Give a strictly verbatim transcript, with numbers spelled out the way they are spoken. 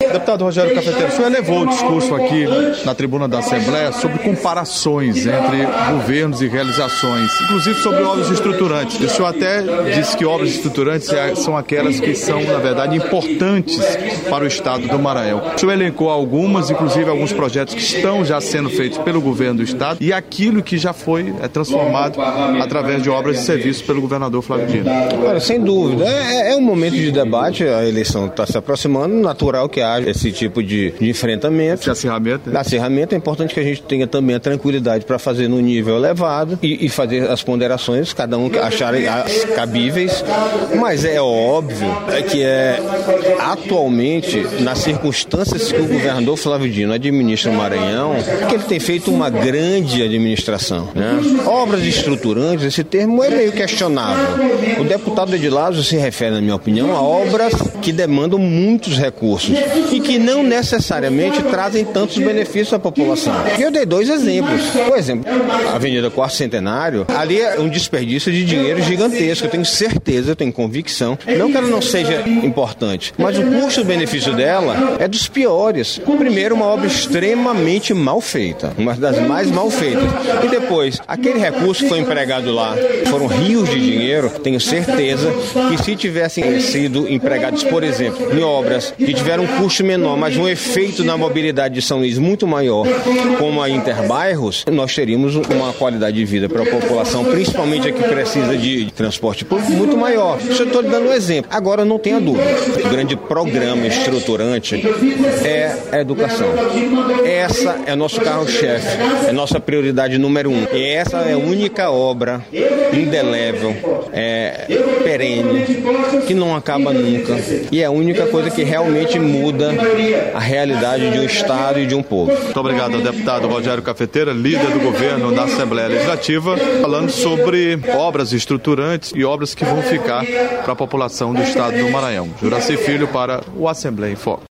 Deputado Rogério Cafeteiro, o senhor elevou o discurso aqui na tribuna da Assembleia sobre comparações entre governos e realizações, inclusive sobre obras estruturantes. O senhor até disse que obras estruturantes são aquelas que são, na verdade, importantes para o estado do Maranhão. O senhor elencou algumas, inclusive alguns projetos que estão já sendo feitos pelo governo do estado e aquilo que já foi é, transformado através de obras e serviços pelo governador Flávio Dino. Olha, sem dúvida, é, é um momento de debate, a eleição está se aproximando, natural que haja esse tipo de, de enfrentamento. De acirramento. Da acirramento, é importante que a gente tenha também a tranquilidade para fazer no nível elevado e, e fazer as ponderações, cada um acharem as cabíveis, mas é óbvio que é, atualmente, nas circunstâncias que o governador Flávio Dino administra o Maranhão, que ele tem feito uma grande administração, né? Obras estruturantes, esse termo é meio questionável. O deputado Edilazo se refere, na minha opinião, a obras que demandam muitos recursos e que não necessariamente trazem tantos benefícios à população. Eu dei dois exemplos. Por exemplo, a Avenida Quarto Centenário, ali é um desperdício de dinheiro gigantesco. Eu tenho certeza, eu tenho convicção, não que ela não seja importante, mas o custo-benefício dela é dos piores. Primeiro, uma obra extremamente mal feita, uma das mais mal feitas. E depois, aquele recurso que foi empregado lá, foram rios de dinheiro, tenho certeza que se tivessem sido empregados, por exemplo, em obras que tiveram um custo menor, mas um efeito na mobilidade de São Luís muito maior, como a Interbairros, nós teríamos uma qualidade de vida para a população, principalmente a que precisa de transporte público, muito maior. Isso eu estou lhe dando um exemplo. Agora, não tenha dúvida, o grande programa estruturante é a educação. Essa é nosso carro-chefe, é nossa prioridade número um. E essa é a única obra indelével, é, perene, que não acaba nunca. E é a única coisa que realmente muda a realidade de um Estado e de um povo. Muito obrigado ao deputado Rogério Cafeteiro, líder do governo da Assembleia Legislativa, falando sobre obras estruturantes e obras que vão ficar para a população do estado do Maranhão. Juraci Filho para o Assembleia em Foco.